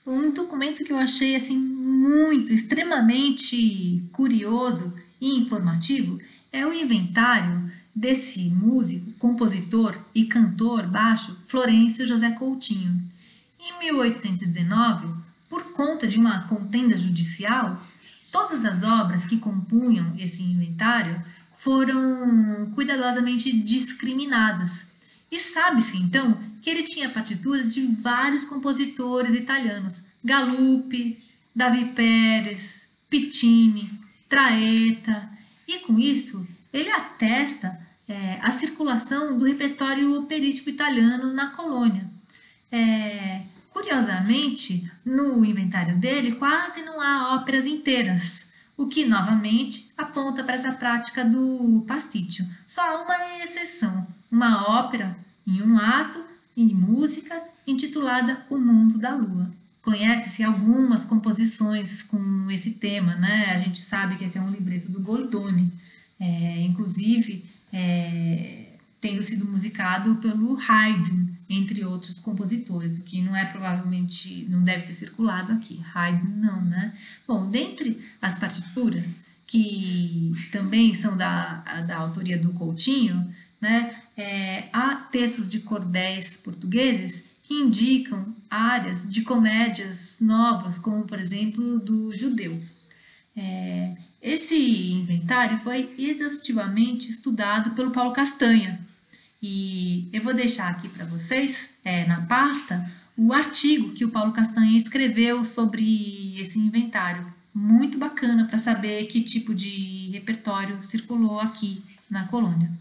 Um documento que eu achei assim muito, extremamente curioso e informativo é o inventário desse músico, compositor e cantor baixo Florencio José Coutinho. Em 1819, por conta de uma contenda judicial, todas as obras que compunham esse inventário foram cuidadosamente discriminadas. E sabe-se então que ele tinha partitura de vários compositores italianos: Galuppi, Davi Pérez, Piccini, Traetta, e com isso ele atesta a circulação do repertório operístico italiano na colônia. Curiosamente, no inventário dele quase não há óperas inteiras, o que novamente aponta para essa prática do pasticcio. Só há uma exceção, uma ópera em um ato em música intitulada O Mundo da Lua. Conhece-se algumas composições com esse tema, né? A gente sabe que esse é um libreto do Goldoni, inclusive tendo sido musicado pelo Haydn, entre outros compositores, o que não é provavelmente, não deve ter circulado aqui. Haydn não, né? Bom, dentre as partituras, que também são da autoria do Coutinho, né, há textos de cordéis portugueses que indicam áreas de comédias novas, como, por exemplo, do Judeu. Esse inventário foi exaustivamente estudado pelo Paulo Castanha, e eu vou deixar aqui para vocês, na pasta, o artigo que o Paulo Castanha escreveu sobre esse inventário. Muito bacana para saber que tipo de repertório circulou aqui na colônia.